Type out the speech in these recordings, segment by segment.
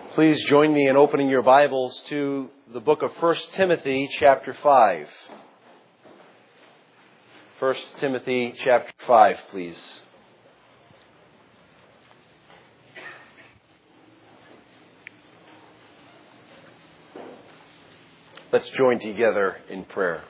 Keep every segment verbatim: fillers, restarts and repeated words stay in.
Please join me in opening your Bibles to the book of First Timothy chapter five. First Timothy chapter five, please. Let's join together in prayer.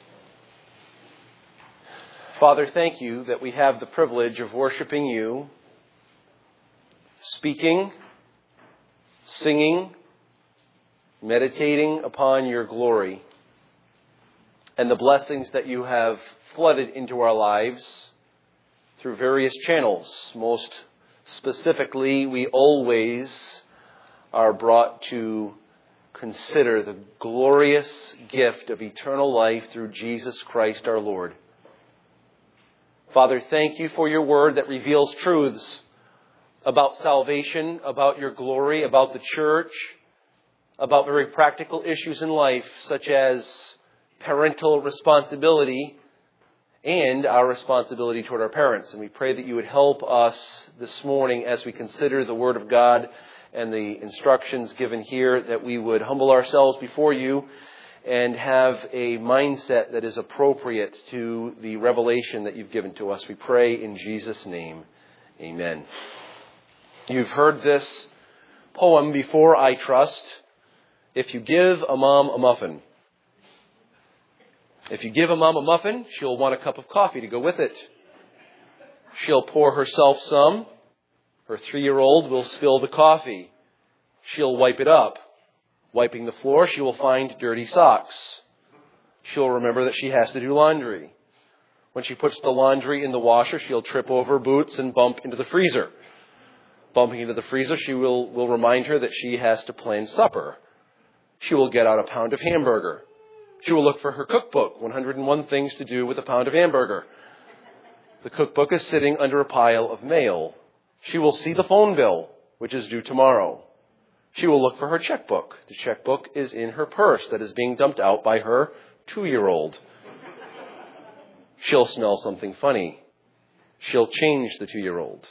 Father, thank you that we have the privilege of worshiping you, speaking, singing, meditating upon your glory and the blessings that you have flooded into our lives through various channels. Most specifically, we always are brought to consider the glorious gift of eternal life through Jesus Christ our Lord. Father, thank you for your word that reveals truths about salvation, about your glory, about the church, about very practical issues in life, such as parental responsibility and our responsibility toward our parents. And we pray that you would help us this morning as we consider the Word of God and the instructions given here, that we would humble ourselves before you and have a mindset that is appropriate to the revelation that you've given to us. We pray in Jesus' name. Amen. You've heard this poem before, I trust. If you give a mom a muffin. If you give a mom a muffin, she'll want a cup of coffee to go with it. She'll pour herself some. Her three-year-old will spill the coffee. She'll wipe it up. Wiping the floor, she will find dirty socks. She'll remember that she has to do laundry. When she puts the laundry in the washer, she'll trip over boots and bump into the freezer. Bumping into the freezer, she will, will remind her that she has to plan supper. She will get out a pound of hamburger. She will look for her cookbook, one hundred and one things to do with a pound of hamburger. The cookbook is sitting under a pile of mail. She will see the phone bill, which is due tomorrow. She will look for her checkbook. The checkbook is in her purse that is being dumped out by her two-year-old. She'll smell something funny. She'll change the two-year-old.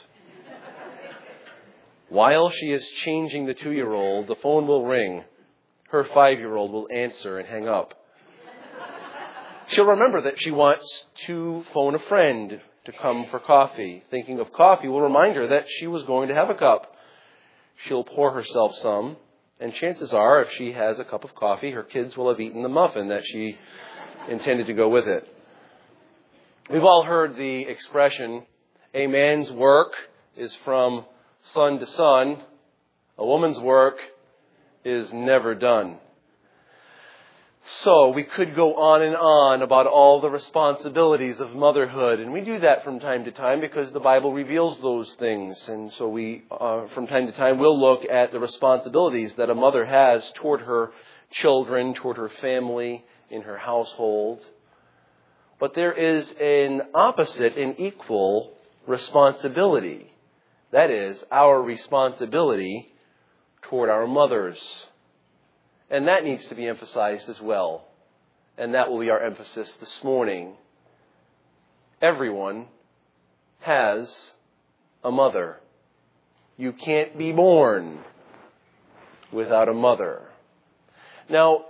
While she is changing the two-year-old, the phone will ring. Her five-year-old will answer and hang up. She'll remember that she wants to phone a friend to come for coffee. Thinking of coffee will remind her that she was going to have a cup. She'll pour herself some, and chances are, if she has a cup of coffee, her kids will have eaten the muffin that she intended to go with it. We've all heard the expression, a man's work is from sun to sun, a woman's work is never done. So we could go on and on about all the responsibilities of motherhood, and we do that from time to time because the Bible reveals those things. And so we, uh, from time to time, will look at the responsibilities that a mother has toward her children, toward her family, in her household. But there is an opposite and equal responsibility. That is, our responsibility toward our mothers. And that needs to be emphasized as well. And that will be our emphasis this morning. Everyone has a mother. You can't be born without a mother. Now,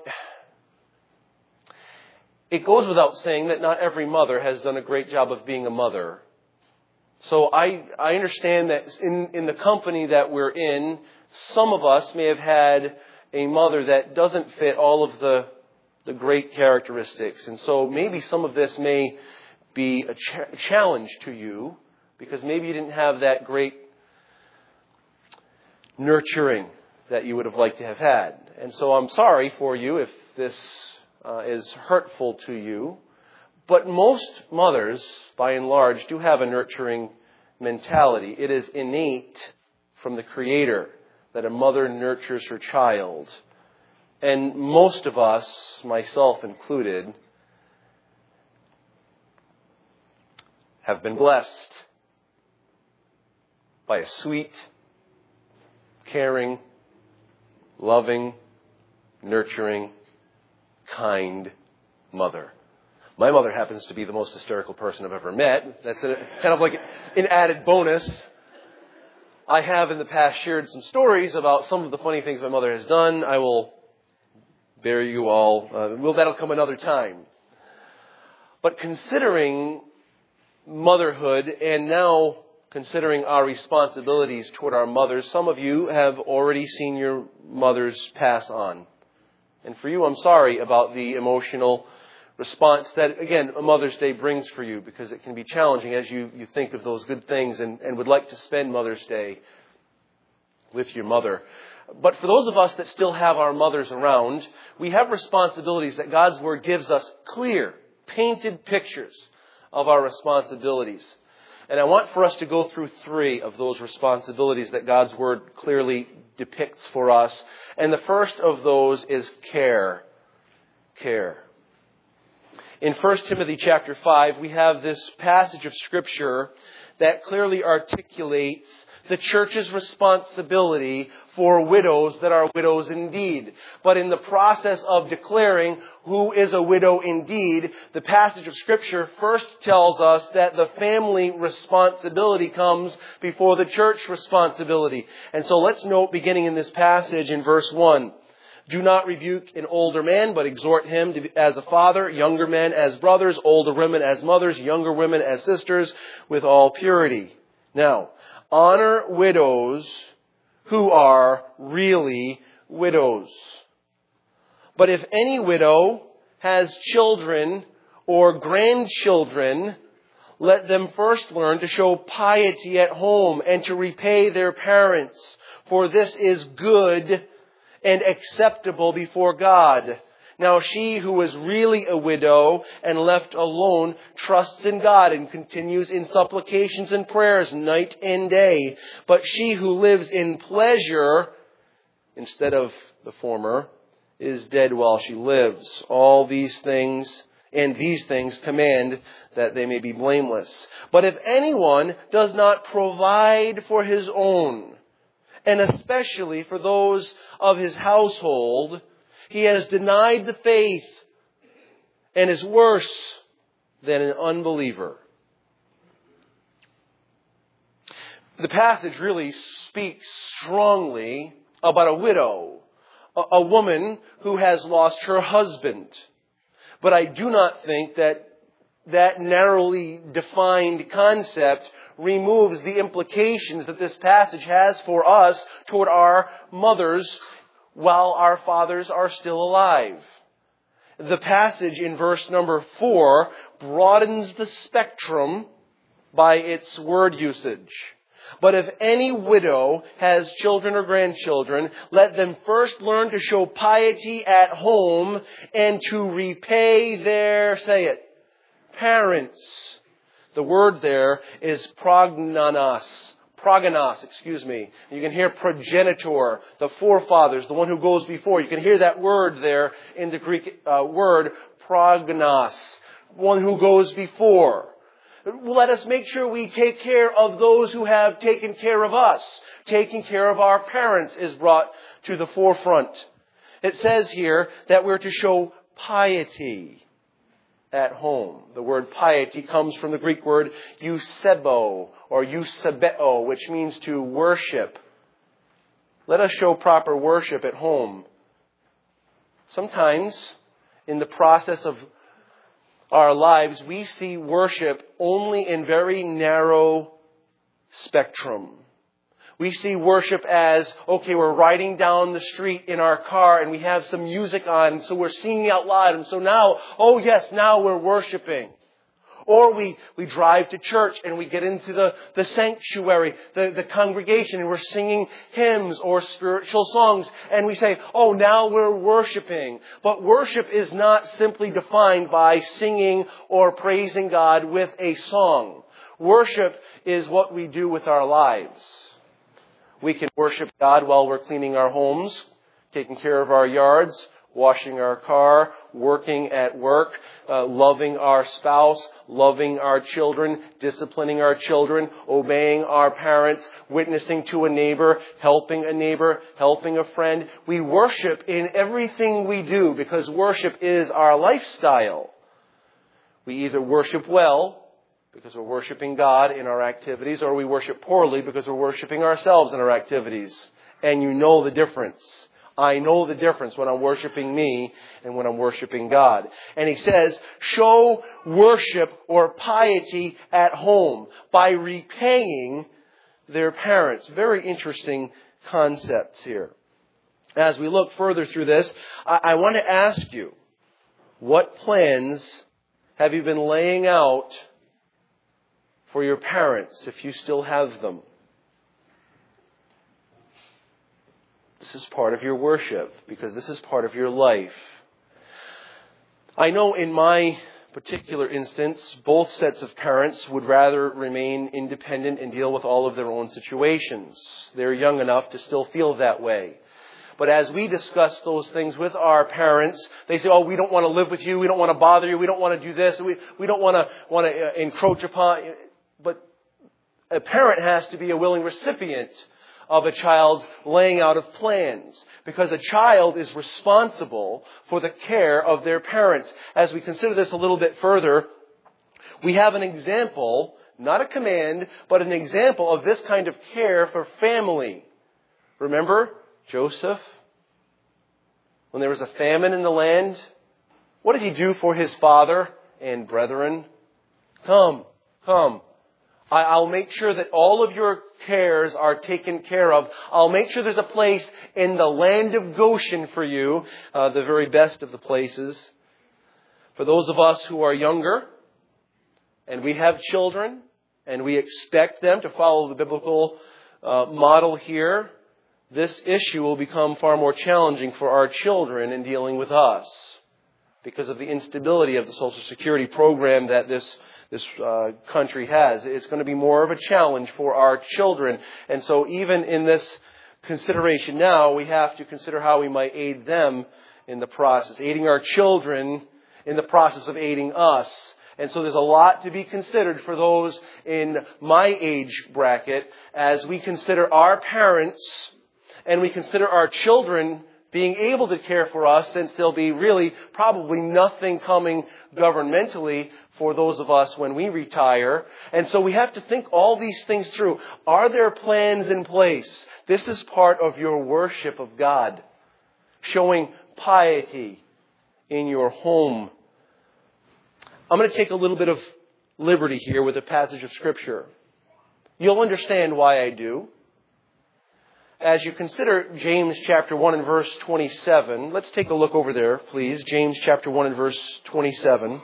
it goes without saying that not every mother has done a great job of being a mother. So I, I understand that in, in the company that we're in, some of us may have had a mother that doesn't fit all of the, the great characteristics. And so maybe some of this may be a ch- challenge to you because maybe you didn't have that great nurturing that you would have liked to have had. And so I'm sorry for you if this uh, is hurtful to you. But most mothers, by and large, do have a nurturing mentality. It is innate from the Creator that a mother nurtures her child. And most of us, myself included, have been blessed by a sweet, caring, loving, nurturing, kind mother. My mother happens to be the most hysterical person I've ever met. That's a, kind of like an added bonus. I have in the past shared some stories about some of the funny things my mother has done. I will bear you all. Uh, well, that'll come another time. But considering motherhood and now considering our responsibilities toward our mothers, some of you have already seen your mothers pass on. And for you, I'm sorry about the emotional response that, again, a Mother's Day brings for you, because it can be challenging as you, you think of those good things and, and would like to spend Mother's Day with your mother. But for those of us that still have our mothers around, we have responsibilities that God's Word gives us clear, painted pictures of our responsibilities. And I want for us to go through three of those responsibilities that God's Word clearly depicts for us. And the first of those is care. Care. In First Timothy chapter five, we have this passage of Scripture that clearly articulates the church's responsibility for widows that are widows indeed. But in the process of declaring who is a widow indeed, the passage of Scripture first tells us that the family responsibility comes before the church responsibility. And so let's note, beginning in this passage in verse one, do not rebuke an older man, but exhort him to, as a father, younger men as brothers, older women as mothers, younger women as sisters, with all purity. Now, honor widows who are really widows. But if any widow has children or grandchildren, let them first learn to show piety at home and to repay their parents, for this is good and acceptable before God. Now she who is really a widow and left alone trusts in God and continues in supplications and prayers night and day. But she who lives in pleasure instead of the former is dead while she lives. All these things and these things command that they may be blameless. But if anyone does not provide for his own, and especially for those of his household, he has denied the faith and is worse than an unbeliever. The passage really speaks strongly about a widow, a woman who has lost her husband. But I do not think that that narrowly defined concept removes the implications that this passage has for us toward our mothers while our fathers are still alive. The passage in verse number four broadens the spectrum by its word usage. But if any widow has children or grandchildren, let them first learn to show piety at home and to repay their, say it, parents. The word there is prognanos. Prognanos, excuse me. You can hear progenitor, the forefathers, the one who goes before. You can hear that word there in the Greek uh, word prognos, one who goes before. Let us make sure we take care of those who have taken care of us. Taking care of our parents is brought to the forefront. It says here that we're to show piety at home. The word piety comes from the Greek word eusebo or eusebeo, which means to worship. Let us show proper worship at home. Sometimes in the process of our lives, we see worship only in very narrow spectrum. We see worship as, okay, we're riding down the street in our car and we have some music on, so we're singing out loud. And so now, oh yes, now we're worshiping. Or we, we drive to church and we get into the, the sanctuary, the, the congregation, and we're singing hymns or spiritual songs. And we say, oh, now we're worshiping. But worship is not simply defined by singing or praising God with a song. Worship is what we do with our lives. We can worship God while we're cleaning our homes, taking care of our yards, washing our car, working at work, uh, loving our spouse, loving our children, disciplining our children, obeying our parents, witnessing to a neighbor, helping a neighbor, helping a friend. We worship in everything we do because worship is our lifestyle. We either worship well because we're worshiping God in our activities, or we worship poorly because we're worshiping ourselves in our activities. And you know the difference. I know the difference when I'm worshiping me and when I'm worshiping God. And he says, show worship or piety at home by repaying their parents. Very interesting concepts here. As we look further through this, I, I want to ask you, what plans have you been laying out for your parents if you still have them? This is part of your worship because this is part of your life. I know in my particular instance, both sets of parents would rather remain independent and deal with all of their own situations. They're young enough to still feel that way. But as we discuss those things with our parents, they say, oh, we don't want to live with you. We don't want to bother you. We don't want to do this. We, we don't want to, want to encroach upon. But a parent has to be a willing recipient of a child's laying out of plans, because a child is responsible for the care of their parents. As we consider this a little bit further, we have an example, not a command, but an example of this kind of care for family. Remember Joseph? When there was a famine in the land, what did he do for his father and brethren? Come, come. I'll make sure that all of your cares are taken care of. I'll make sure there's a place in the land of Goshen for you, uh, the very best of the places. For those of us who are younger and we have children and we expect them to follow the biblical uh, model here, this issue will become far more challenging for our children in dealing with us because of the instability of the Social Security program that this this uh, country has. It's going to be more of a challenge for our children. And so even in this consideration now, we have to consider how we might aid them in the process, aiding our children in the process of aiding us. And so there's a lot to be considered for those in my age bracket as we consider our parents and we consider our children being able to care for us, since there'll be really probably nothing coming governmentally for those of us when we retire. And so we have to think all these things through. Are there plans in place? This is part of your worship of God, showing piety in your home. I'm going to take a little bit of liberty here with a passage of Scripture. You'll understand why I do. As you consider James chapter one and verse twenty-seven, let's take a look over there, please. James chapter one and verse twenty-seven.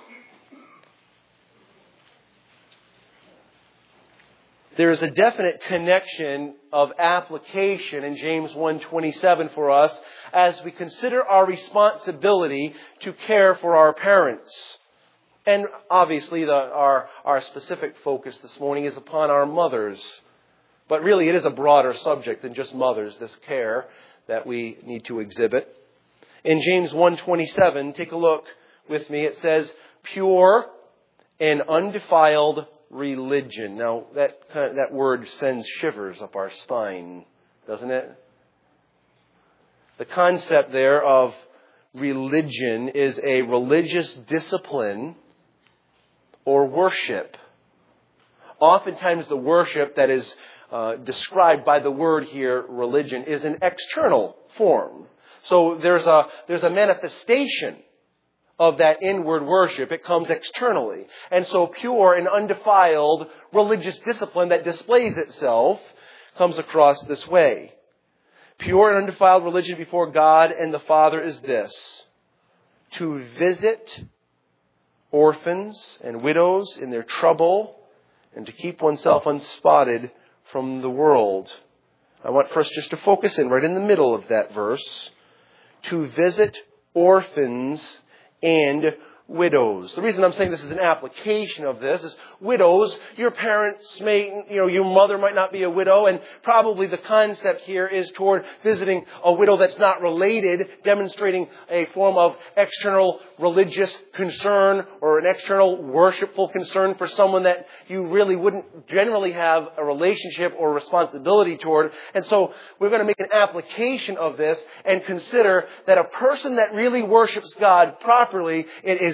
There is a definite connection of application in James one twenty-seven for us as we consider our responsibility to care for our parents. And obviously the, our, our specific focus this morning is upon our mothers. But really, it is a broader subject than just mothers, this care that we need to exhibit. In James one twenty-seven, take a look with me. It says, pure and undefiled religion. Now, that, that word sends shivers up our spine, doesn't it? The concept there of religion is a religious discipline or worship. Oftentimes, the worship that is Uh, described by the word here, religion, is an external form. So there's a there's a manifestation of that inward worship. It comes externally. And so pure and undefiled religious discipline that displays itself comes across this way. Pure and undefiled religion before God and the Father is this: to visit orphans and widows in their trouble and to keep oneself unspotted from the world. I want for us just to focus in right in the middle of that verse. To visit orphans and widows. The reason I'm saying this is an application of this is widows, your parents may, you know, your mother might not be a widow, and probably the concept here is toward visiting a widow that's not related, demonstrating a form of external religious concern or an external worshipful concern for someone that you really wouldn't generally have a relationship or responsibility toward. And so we're going to make an application of this and consider that a person that really worships God properly, it is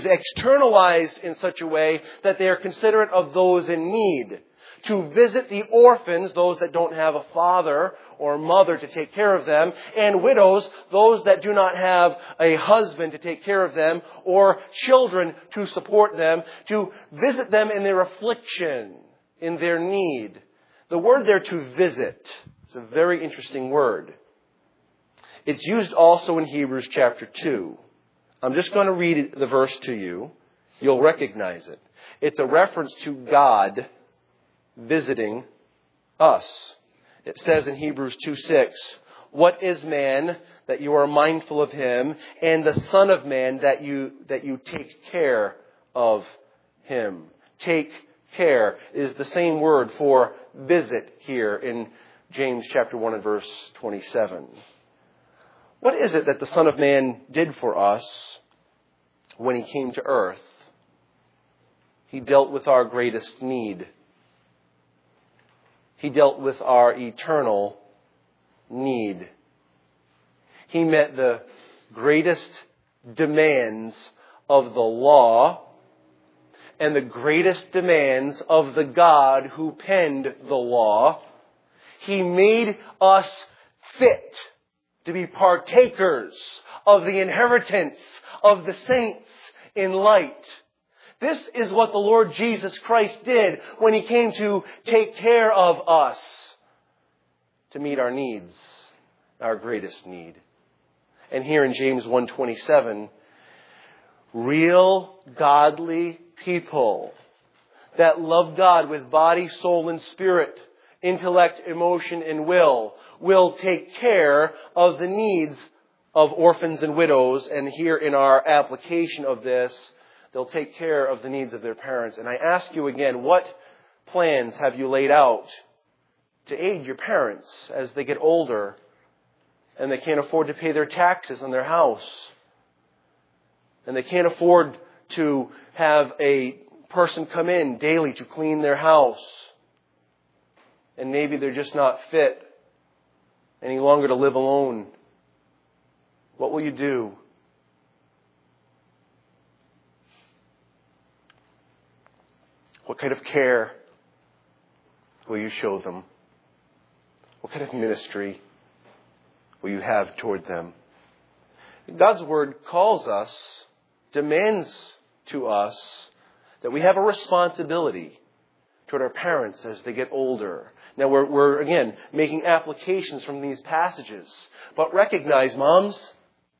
is externalized in such a way that they are considerate of those in need. To visit the orphans, those that don't have a father or mother to take care of them, and widows, those that do not have a husband to take care of them, or children to support them, to visit them in their affliction, in their need. The word there, to visit, is a very interesting word. It's used also in Hebrews chapter two. I'm just going to read the verse to you. You'll recognize it. It's a reference to God visiting us. It says in Hebrews two six, "What is man that you are mindful of him, and the Son of Man that you that you take care of him?" Take care is the same word for visit here in James chapter one and verse twenty-seven. What is it that the Son of Man did for us when he came to earth? He dealt with our greatest need. He dealt with our eternal need. He met the greatest demands of the law and the greatest demands of the God who penned the law. He made us fit to be partakers of the inheritance of the saints in light. This is what the Lord Jesus Christ did when he came to take care of us, to meet our needs, our greatest need. And here in James one twenty-seven, real godly people that love God with body, soul, and spirit, intellect, emotion, and will, will take care of the needs of orphans and widows. And here in our application of this, they'll take care of the needs of their parents. And I ask you again, what plans have you laid out to aid your parents as they get older and they can't afford to pay their taxes on their house, and they can't afford to have a person come in daily to clean their house, and maybe they're just not fit any longer to live alone? What will you do? What kind of care will you show them? What kind of ministry will you have toward them? God's Word calls us, demands to us, that we have a responsibility toward our parents as they get older. Now, we're, we're again, making applications from these passages. But recognize, moms,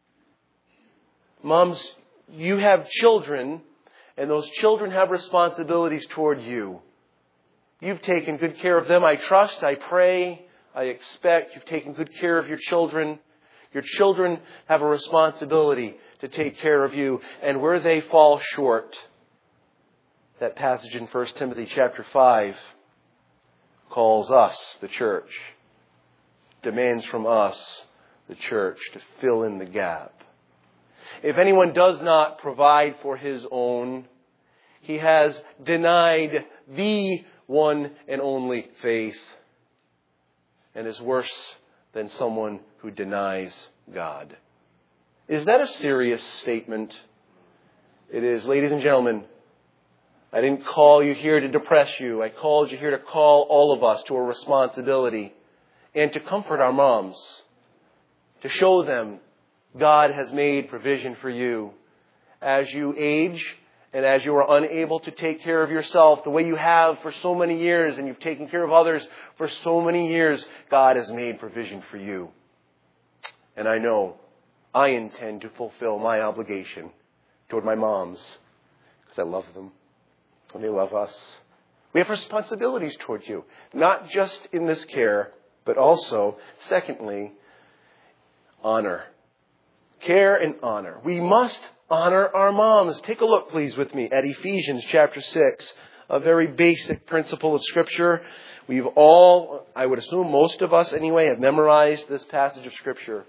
moms, you have children, and those children have responsibilities toward you. You've taken good care of them. I trust, I pray, I expect you've taken good care of your children. Your children have a responsibility to take care of you. And where they fall short, that passage in First Timothy chapter five calls us, the church, demands from us, the church, to fill in the gap. If anyone does not provide for his own, he has denied the one and only faith, and is worse than someone who denies God. Is that a serious statement? It is. Ladies and gentlemen, I didn't call you here to depress you. I called you here to call all of us to a responsibility and to comfort our moms, to show them God has made provision for you. As you age and as you are unable to take care of yourself the way you have for so many years, and you've taken care of others for so many years, God has made provision for you. And I know I intend to fulfill my obligation toward my moms because I love them and they love us. We have responsibilities toward you, not just in this care, but also, secondly, honor. Care and honor. We must honor our moms. Take a look, please, with me at Ephesians chapter six, a very basic principle of Scripture. We've all, I would assume most of us anyway, have memorized this passage of Scripture.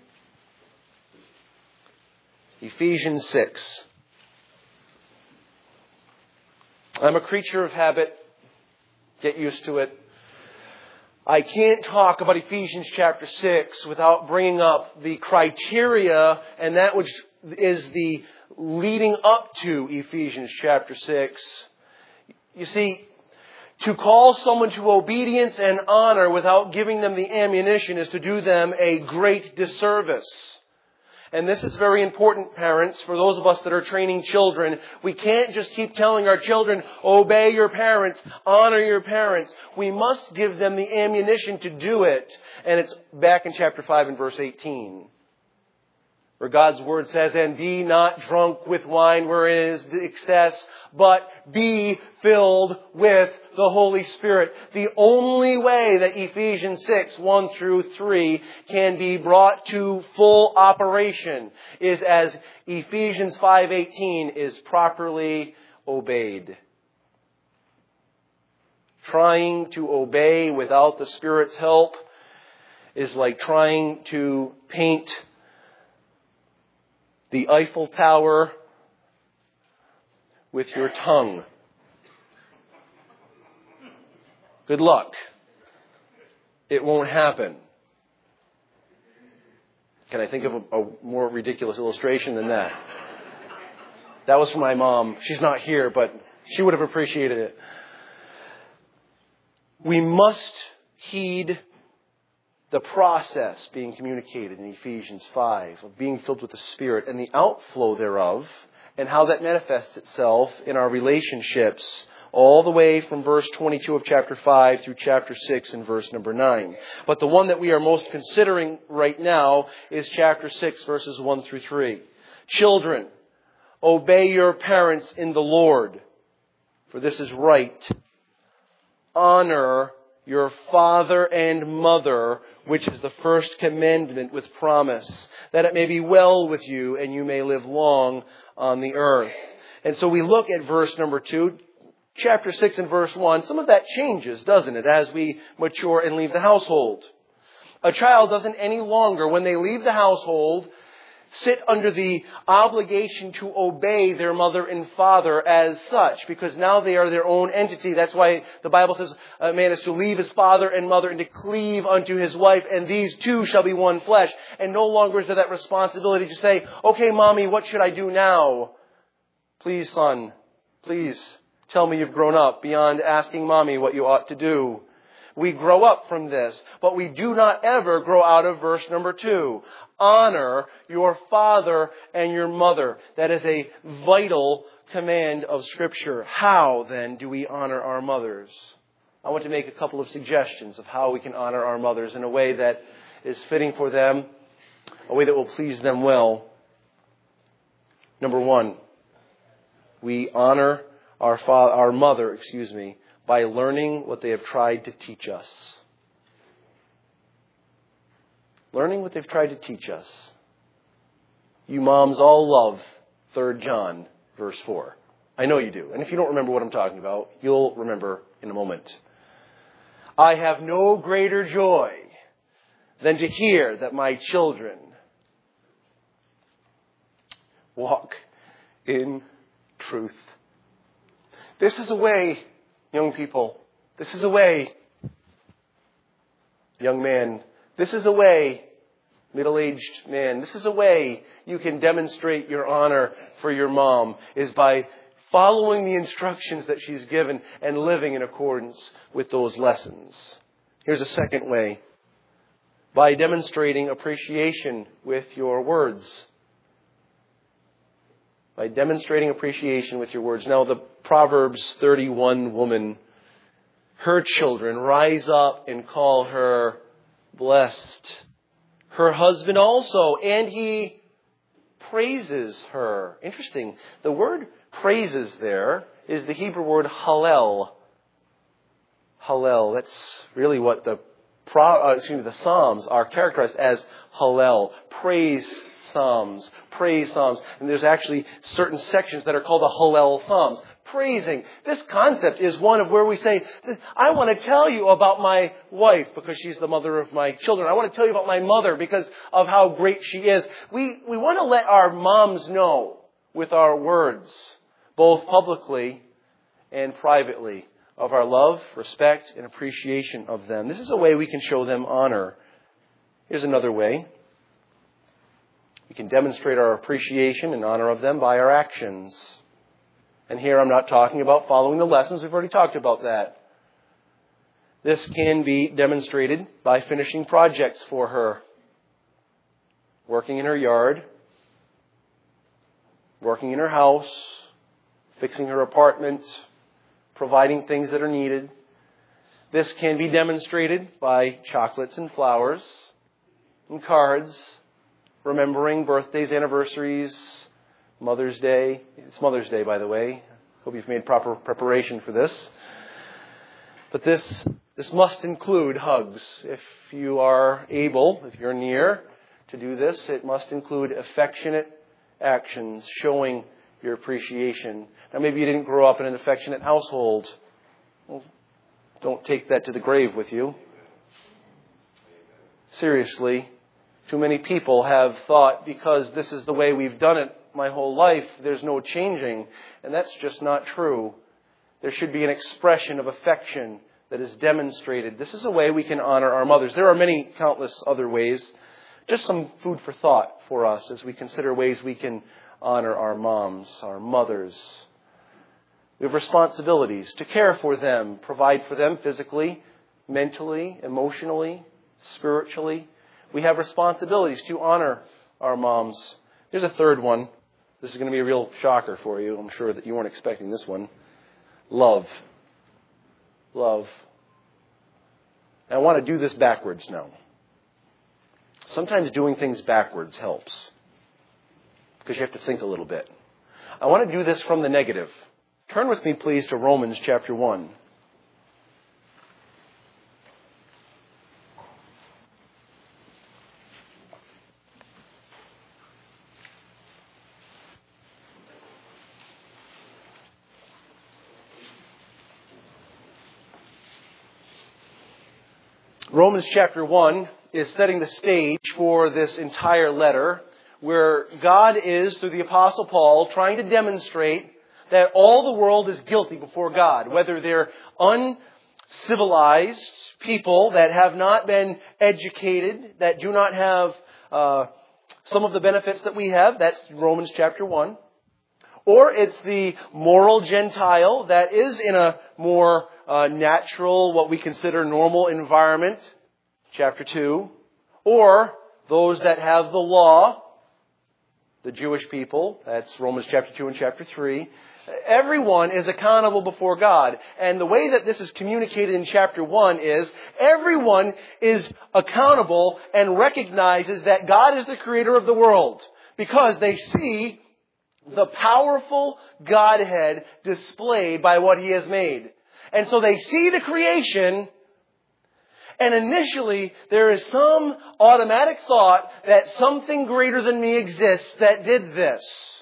Ephesians six. I'm a creature of habit. Get used to it. I can't talk about Ephesians chapter six without bringing up the criteria and that which is the leading up to Ephesians chapter six. You see, to call someone to obedience and honor without giving them the ammunition is to do them a great disservice. And this is very important, parents, for those of us that are training children. We can't just keep telling our children, obey your parents, honor your parents. We must give them the ammunition to do it. And it's back in chapter five and verse eighteen. Where God's Word says, and be not drunk with wine wherein is excess, but be filled with the Holy Spirit. The only way that Ephesians six, one through three can be brought to full operation is as Ephesians five eighteen is properly obeyed. Trying to obey without the Spirit's help is like trying to paint the Eiffel Tower with your tongue. Good luck. It won't happen. Can I think of a, a more ridiculous illustration than that? That was from my mom. She's not here, but she would have appreciated it. We must heed the process being communicated in Ephesians five of being filled with the Spirit and the outflow thereof and how that manifests itself in our relationships all the way from verse twenty-two of chapter five through chapter six and verse number nine. But the one that we are most considering right now is chapter six, verses one through three. Children, obey your parents in the Lord, for this is right. Honor your father and mother, which is the first commandment with promise, that it may be well with you and you may live long on the earth. And so we look at verse number two, chapter six and verse one. Some of that changes, doesn't it, as we mature and leave the household. A child doesn't any longer, when they leave the household, sit under the obligation to obey their mother and father as such, because now they are their own entity. That's why the Bible says a man is to leave his father and mother and to cleave unto his wife, and these two shall be one flesh. And no longer is there that responsibility to say, okay, mommy, what should I do now? Please, son, please tell me you've grown up beyond asking mommy what you ought to do. We grow up from this, but we do not ever grow out of verse number two. Honor your father and your mother. That is a vital command of Scripture. How, then, do we honor our mothers? I want to make a couple of suggestions of how we can honor our mothers in a way that is fitting for them, a way that will please them well. Number one, we honor our father, our mother, excuse me, by learning what they have tried to teach us. Learning what they've tried to teach us. You moms all love Third John, verse four. I know you do. And if you don't remember what I'm talking about, you'll remember in a moment. I have no greater joy than to hear that my children walk in truth. This is a way, young people, this is a way, young man, this is a way, middle-aged man, this is a way you can demonstrate your honor for your mom, is by following the instructions that she's given and living in accordance with those lessons. Here's a second way. By demonstrating appreciation with your words. By demonstrating appreciation with your words. Now, the Proverbs thirty-one woman, her children rise up and call her blessed. Her husband also, and he praises her. Interesting. The word praises there is the Hebrew word hallel. Hallel. That's really what the Pro, uh, excuse me, the Psalms are characterized as hallel. Praise Psalms. Praise Psalms. And there's actually certain sections that are called the Hallel Psalms. Praising. This concept is one of where we say, I want to tell you about my wife because she's the mother of my children. I want to tell you about my mother because of how great she is. We, we want to let our moms know with our words, both publicly and privately, of our love, respect, and appreciation of them. This is a way we can show them honor. Here's another way. We can demonstrate our appreciation and honor of them by our actions. And here I'm not talking about following the lessons. We've already talked about that. This can be demonstrated by finishing projects for her. Working in her yard. Working in her house. Fixing her apartment. Providing things that are needed. This can be demonstrated by chocolates and flowers and cards, remembering birthdays, anniversaries, Mother's Day. It's Mother's Day, by the way. Hope you've made proper preparation for this. But this, this must include hugs. If you are able, if you're near to do this, it must include affectionate actions showing your appreciation. Now, maybe you didn't grow up in an affectionate household. Well, don't take that to the grave with you. Seriously, too many people have thought because this is the way we've done it my whole life, there's no changing. And that's just not true. There should be an expression of affection that is demonstrated. This is a way we can honor our mothers. There are many countless other ways. Just some food for thought for us as we consider ways we can honor our moms, our mothers. We have responsibilities to care for them, provide for them physically, mentally, emotionally, spiritually. We have responsibilities to honor our moms. Here's a third one. This is going to be a real shocker for you. I'm sure that you weren't expecting this one. Love. Love. And I want to do this backwards now. Sometimes doing things backwards helps, because you have to think a little bit. I want to do this from the negative. Turn with me, please, to Romans chapter one. Romans chapter one is setting the stage for this entire letter, where God is, through the Apostle Paul, trying to demonstrate that all the world is guilty before God, whether they're uncivilized people that have not been educated, that do not have uh, some of the benefits that we have. That's Romans chapter one. Or it's the moral Gentile that is in a more uh, natural, what we consider normal environment, chapter two. Or those that have the law, the Jewish people, that's Romans chapter two and chapter three. Everyone is accountable before God. And the way that this is communicated in chapter one is everyone is accountable and recognizes that God is the creator of the world, because they see the powerful Godhead displayed by what He has made. And so they see the creation, and initially there is some automatic thought that something greater than me exists that did this.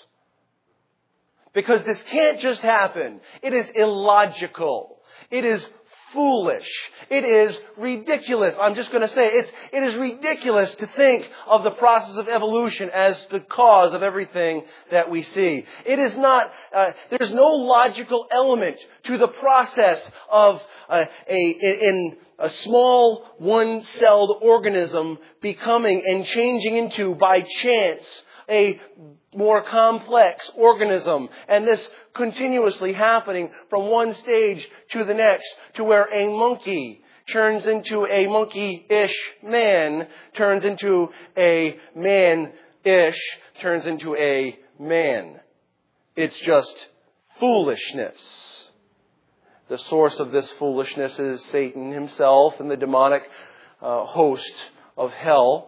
Because this can't just happen. It is illogical. It is foolish. It is ridiculous. I'm just going to say it's, it is ridiculous to think of the process of evolution as the cause of everything that we see. It is not, uh, there's no logical element to the process of uh, a, in a small one-celled organism becoming and changing into, by chance, a more complex organism, and this continuously happening from one stage to the next, to where a monkey turns into a monkey-ish man, turns into a man-ish, turns into a man. It's just foolishness. The source of this foolishness is Satan himself and the demonic uh, host of hell.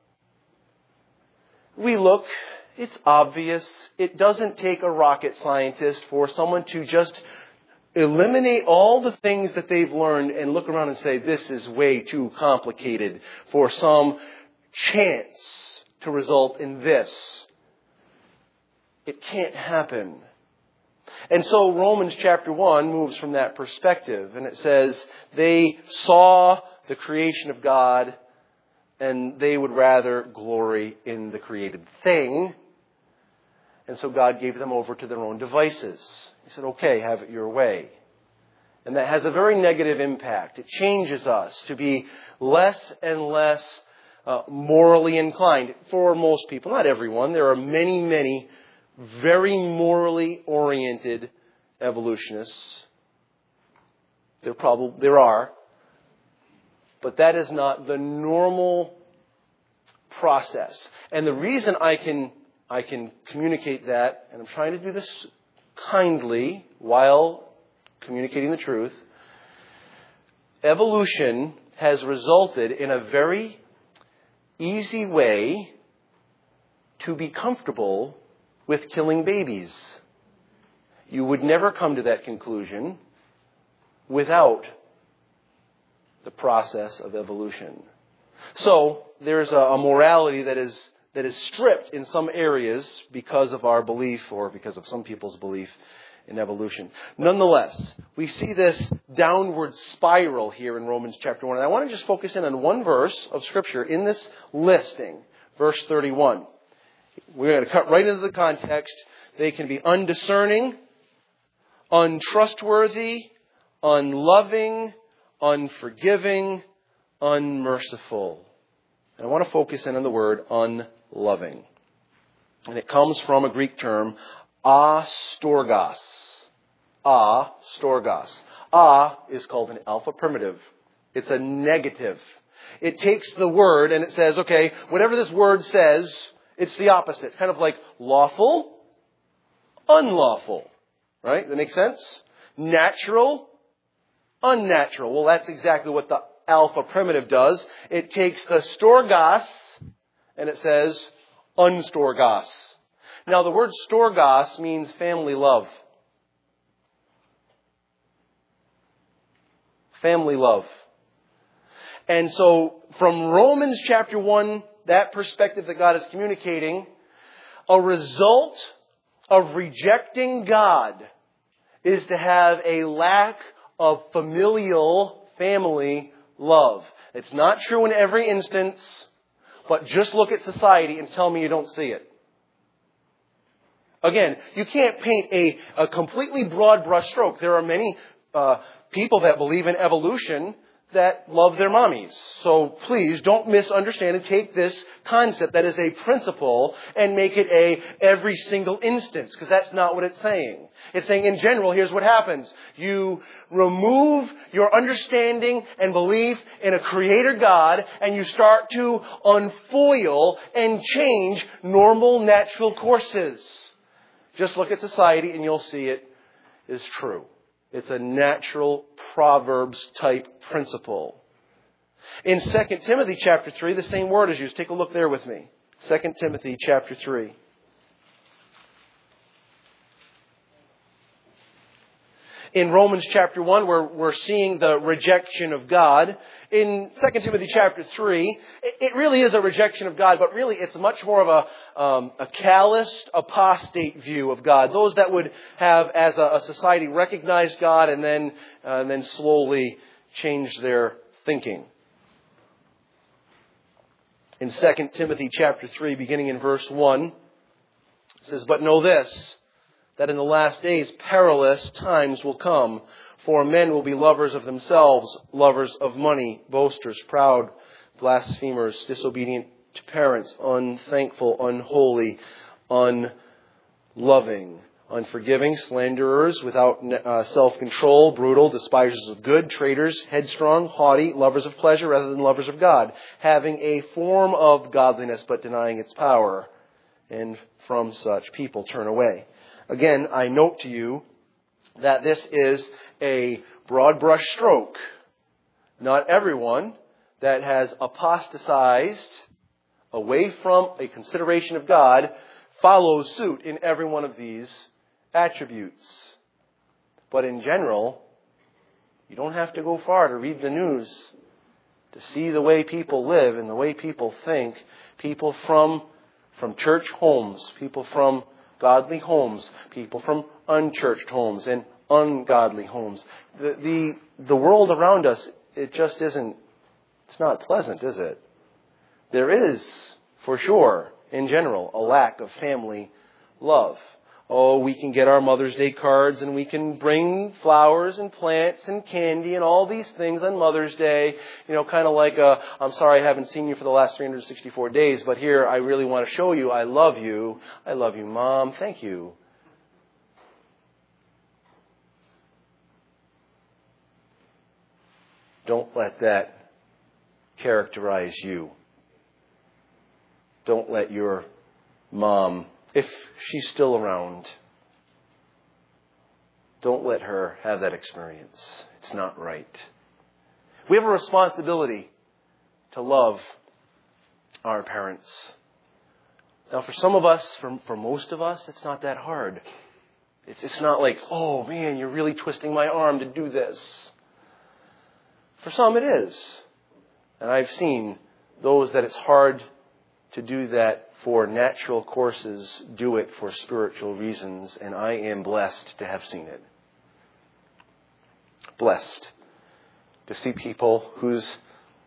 We look, it's obvious. It doesn't take a rocket scientist for someone to just eliminate all the things that they've learned and look around and say, this is way too complicated for some chance to result in this. It can't happen. And so Romans chapter one moves from that perspective, and it says they saw the creation of God, and they would rather glory in the created thing. And so God gave them over to their own devices. He said, okay, have it your way. And that has a very negative impact. It changes us to be less and less uh, morally inclined. For most people, not everyone, there are many, many very morally oriented evolutionists. There probably there are. But that is not the normal process. And the reason I can I can communicate that, and I'm trying to do this kindly while communicating the truth, evolution has resulted in a very easy way to be comfortable with killing babies. You would never come to that conclusion without the process of evolution. So there's a, a morality that is that is stripped in some areas because of our belief, or because of some people's belief in evolution. Nonetheless, we see this downward spiral here in Romans chapter one. And I want to just focus in on one verse of Scripture in this listing, verse thirty-one. We're going to cut right into the context. They can be undiscerning, untrustworthy, unloving, unforgiving, unmerciful. And I want to focus in on the word unloving. And it comes from a Greek term, astorgos. Astorgos. A is called an alpha primitive. It's a negative. It takes the word and it says, okay, whatever this word says, it's the opposite. Kind of like lawful, unlawful. Right? That makes sense? Natural, unnatural. Well, that's exactly what the alpha primitive does. It takes the storgos and it says unstorgos. Now, the word storgos means family love. Family love. And so, from Romans chapter one, that perspective that God is communicating, a result of rejecting God is to have a lack of familial family love. It's not true in every instance, but just look at society and tell me you don't see it. Again, you can't paint a, a completely broad brush stroke. There are many uh, people that believe in evolution that love their mommies. So please don't misunderstand and take this concept that is a principle and make it a every single instance, because that's not what it's saying. It's saying in general, here's what happens. You remove your understanding and belief in a creator God, and you start to unfoil and change normal natural courses. Just look at society and you'll see it is true. It's a natural Proverbs type principle. In Second Timothy chapter three, the same word is used. Take a look there with me. Second Timothy chapter three. In Romans chapter one, we're, we're seeing the rejection of God. In Second Timothy chapter three, it, it really is a rejection of God, but really it's much more of a, um, a calloused, apostate view of God. Those that would have, as a, a society, recognized God and then, uh, and then slowly change their thinking. In Second Timothy chapter three, beginning in verse one, it says, "But know this, that in the last days perilous times will come. For men will be lovers of themselves, lovers of money, boasters, proud, blasphemers, disobedient to parents, unthankful, unholy, unloving, unforgiving, slanderers, without uh, self-control, brutal, despisers of good, traitors, headstrong, haughty, lovers of pleasure rather than lovers of God, having a form of godliness but denying its power. And from such people turn away." Again, I note to you that this is a broad brush stroke. Not everyone that has apostatized away from a consideration of God follows suit in every one of these attributes. But in general, you don't have to go far to read the news to see the way people live and the way people think. People from, from church homes, people from godly homes, people from unchurched homes and ungodly homes. The, the, the world around us, it just isn't, it's not pleasant, is it? There is, for sure, in general, a lack of family love. Oh, we can get our Mother's Day cards and we can bring flowers and plants and candy and all these things on Mother's Day. You know, kind of like, a, I'm sorry I haven't seen you for the last three hundred sixty-four days, but here I really want to show you I love you. I love you, Mom. Thank you. Don't let that characterize you. Don't let your mom, if she's still around, don't let her have that experience. It's not right. We have a responsibility to love our parents. Now, for some of us, for, for most of us, it's not that hard. It's, it's not like, oh man, you're really twisting my arm to do this. For some it is. And I've seen those that it's hard to do that for natural courses do it for spiritual reasons. And I am blessed to have seen it. Blessed to see people whose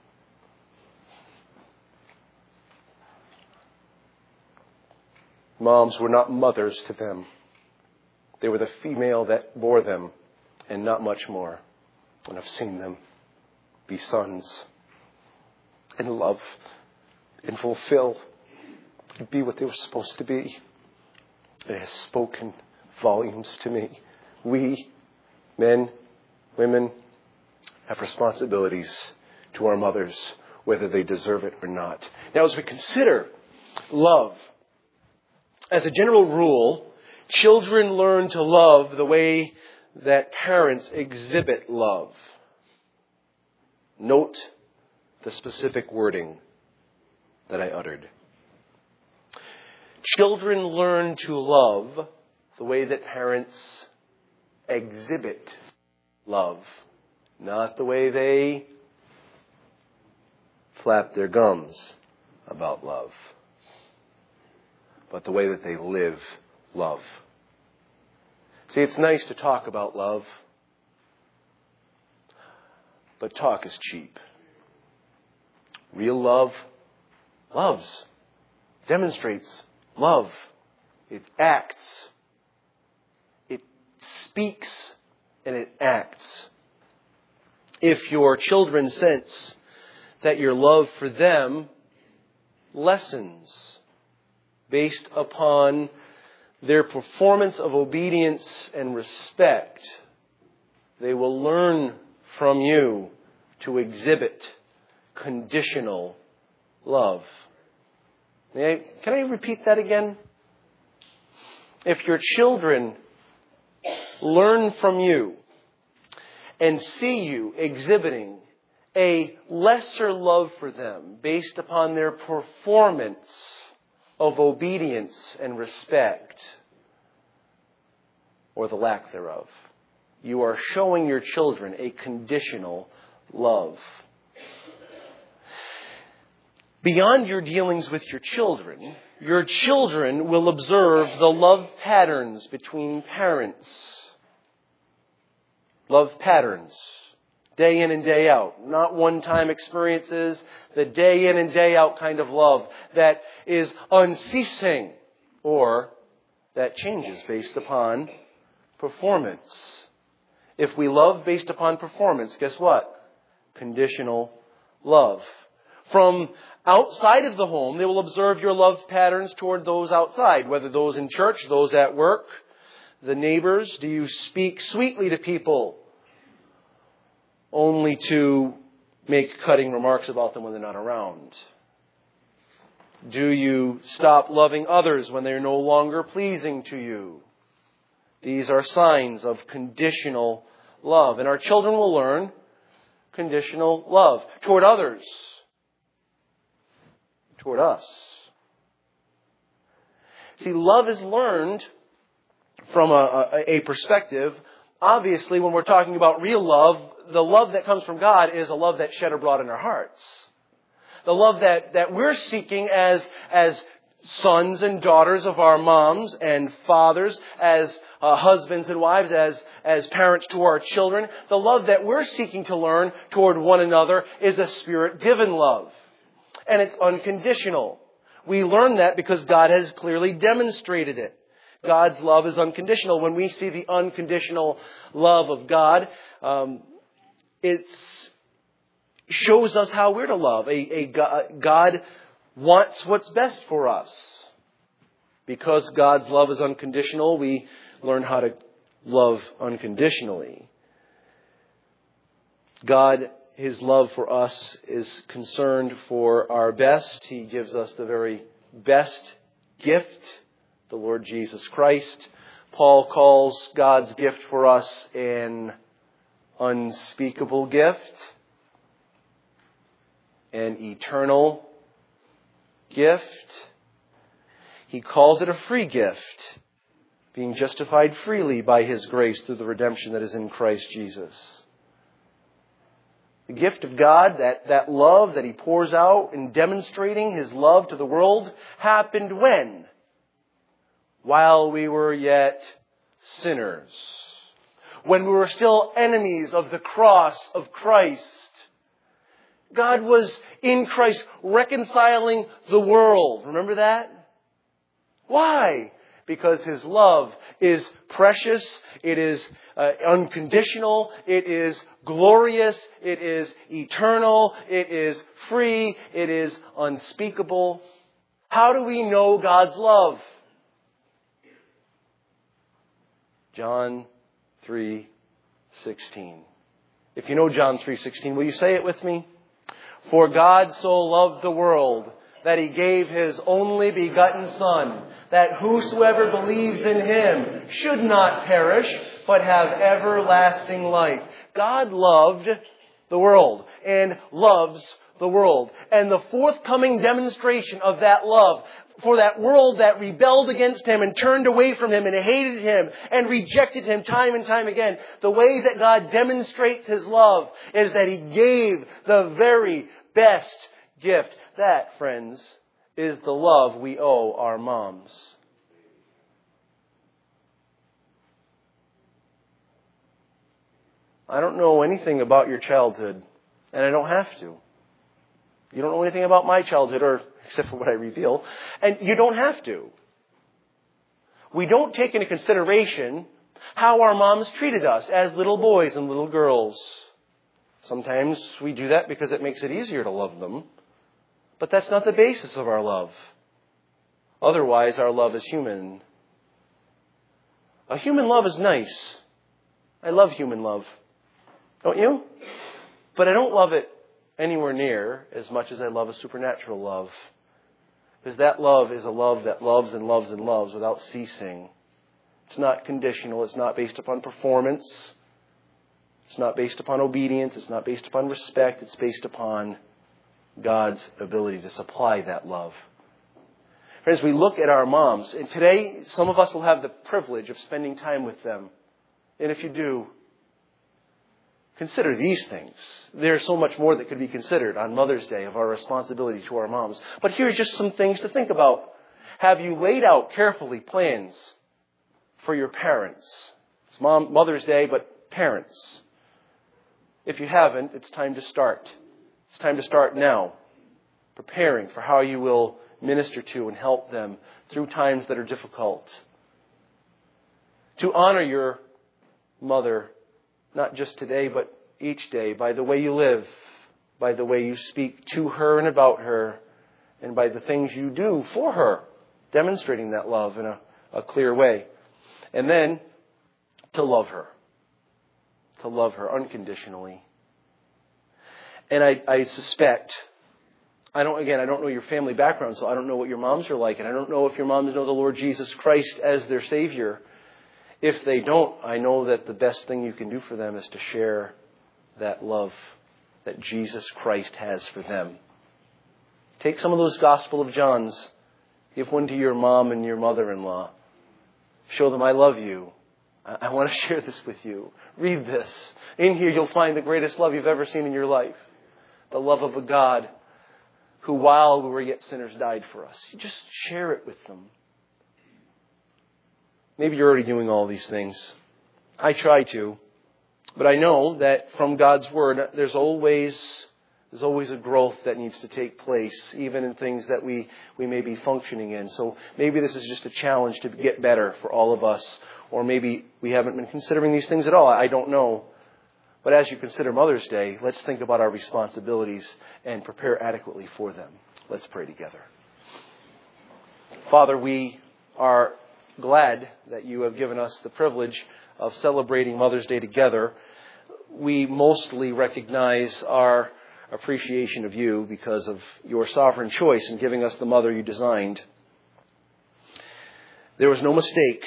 moms were not mothers to them. They were the female that bore them and not much more. And I've seen them be sons and love and fulfill and be what they were supposed to be. It has spoken volumes to me. We, men, women, have responsibilities to our mothers, whether they deserve it or not. Now, as we consider love, as a general rule, children learn to love the way that parents exhibit love. Note the specific wording that I uttered. Children learn to love the way that parents exhibit love, not the way they flap their gums about love, but the way that they live love. See, it's nice to talk about love, but talk is cheap. Real love loves, demonstrates love. It acts. It speaks and it acts. If your children sense that your love for them lessens based upon their performance of obedience and respect, they will learn from you to exhibit conditional love. May I, can I repeat that again? If your children learn from you and see you exhibiting a lesser love for them based upon their performance of obedience and respect, or the lack thereof, you are showing your children a conditional love. Beyond your dealings with your children, your children will observe the love patterns between parents. Love patterns. Day in and day out. Not one-time experiences. The day in and day out kind of love that is unceasing or that changes based upon performance. If we love based upon performance, guess what? Conditional love. From outside of the home, they will observe your love patterns toward those outside, whether those in church, those at work, the neighbors. Do you speak sweetly to people only to make cutting remarks about them when they're not around? Do you stop loving others when they're no longer pleasing to you? These are signs of conditional love. And our children will learn conditional love toward others, toward us. See, love is learned from a, a, a perspective. Obviously, when we're talking about real love, the love that comes from God is a love that's shed abroad in our hearts. The love that, that we're seeking as, as sons and daughters of our moms and fathers, as uh, husbands and wives, as, as parents to our children. The love that we're seeking to learn toward one another is a Spirit-given love. And it's unconditional. We learn that because God has clearly demonstrated it. God's love is unconditional. When we see the unconditional love of God, um, it shows us how we're to love. A, a God wants what's best for us. Because God's love is unconditional, we learn how to love unconditionally. God, His love for us is concerned for our best. He gives us the very best gift, the Lord Jesus Christ. Paul calls God's gift for us an unspeakable gift, an eternal gift. He calls it a free gift, being justified freely by His grace through the redemption that is in Christ Jesus. The gift of God, that, that love that He pours out in demonstrating His love to the world, happened when? While we were yet sinners. When we were still enemies of the cross of Christ. God was in Christ reconciling the world. Remember that? Why? Because His love is precious, it is uh, unconditional, it is glorious, it is eternal, it is free, it is unspeakable. How do we know God's love? John three sixteen. If you know John three sixteen, will you say it with me? For God so loved the world that He gave His only begotten Son, that whosoever believes in Him should not perish, but have everlasting life. God loved the world and loves the world. And the forthcoming demonstration of that love for that world that rebelled against Him and turned away from Him and hated Him and rejected Him time and time again, the way that God demonstrates His love is that He gave the very best gift. That, friends, is the love we owe our moms. I don't know anything about your childhood, and I don't have to. You don't know anything about my childhood, or except for what I reveal, and you don't have to. We don't take into consideration how our moms treated us as little boys and little girls. Sometimes we do that because it makes it easier to love them. But that's not the basis of our love. Otherwise, our love is human. A human love is nice. I love human love. Don't you? But I don't love it anywhere near as much as I love a supernatural love. Because that love is a love that loves and loves and loves without ceasing. It's not conditional. It's not based upon performance. It's not based upon obedience. It's not based upon respect. It's based upon God's ability to supply that love. Friends, we look at our moms, and today some of us will have the privilege of spending time with them. And if you do, consider these things. There's so much more that could be considered on Mother's Day of our responsibility to our moms. But here's just some things to think about. Have you laid out carefully plans for your parents? It's Mom, Mother's Day, but parents. If you haven't, it's time to start. It's time to start now, preparing for how you will minister to and help them through times that are difficult. To honor your mother, not just today, but each day, by the way you live, by the way you speak to her and about her, and by the things you do for her, demonstrating that love in a, a clear way. And then to love her, to love her unconditionally. And I, I suspect, I don't, again, I don't know your family background, so I don't know what your moms are like. And I don't know if your moms know the Lord Jesus Christ as their Savior. If they don't, I know that the best thing you can do for them is to share that love that Jesus Christ has for them. Take some of those Gospel of Johns. Give one to your mom and your mother-in-law. Show them I love you. I, I want to share this with you. Read this. In here you'll find the greatest love you've ever seen in your life. The love of a God who, while we were yet sinners, died for us. You just share it with them. Maybe you're already doing all these things. I try to. But I know that from God's Word, there's always There's always a growth that needs to take place, even in things that we, we may be functioning in. So maybe this is just a challenge to get better for all of us. Or maybe we haven't been considering these things at all. I don't know. But as you consider Mother's Day, let's think about our responsibilities and prepare adequately for them. Let's pray together. Father, we are glad that you have given us the privilege of celebrating Mother's Day together. We mostly recognize our appreciation of you because of your sovereign choice in giving us the mother you designed. There was no mistake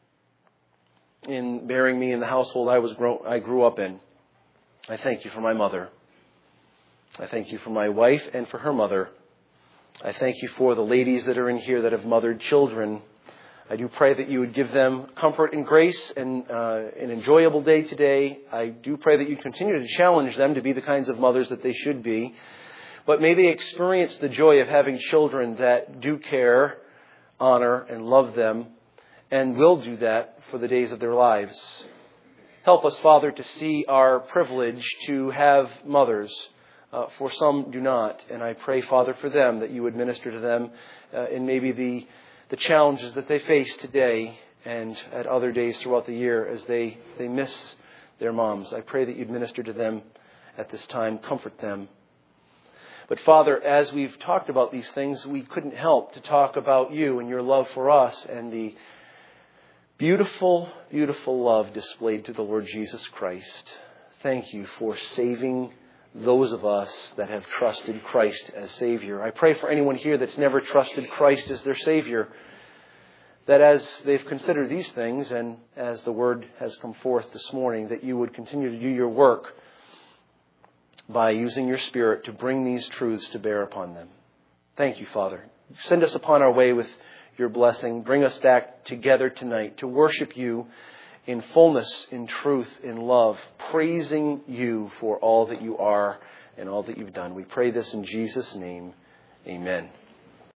in bearing me in the household I was grow- I grew up in. I thank you for my mother. I thank you for my wife and for her mother. I thank you for the ladies that are in here that have mothered children. I do pray that you would give them comfort and grace and uh, an enjoyable day today. I do pray that you continue to challenge them to be the kinds of mothers that they should be. But may they experience the joy of having children that do care, honor, and love them, and will do that for the days of their lives. Help us, Father, to see our privilege to have mothers, uh, for some do not. And I pray, Father, for them that you would minister to them uh, in maybe the the challenges that they face today and at other days throughout the year as they, they miss their moms. I pray that you'd minister to them at this time, comfort them. But Father, as we've talked about these things, we couldn't help to talk about you and your love for us and the beautiful, beautiful love displayed to the Lord Jesus Christ. Thank you for saving those of us that have trusted Christ as Savior. I pray for anyone here that's never trusted Christ as their Savior, that as they've considered these things and as the Word has come forth this morning, that you would continue to do your work by using your Spirit to bring these truths to bear upon them. Thank you, Father. Send us upon our way with your blessing. Bring us back together tonight to worship you in fullness, in truth, in love, praising you for all that you are and all that you've done. We pray this in Jesus' name. Amen.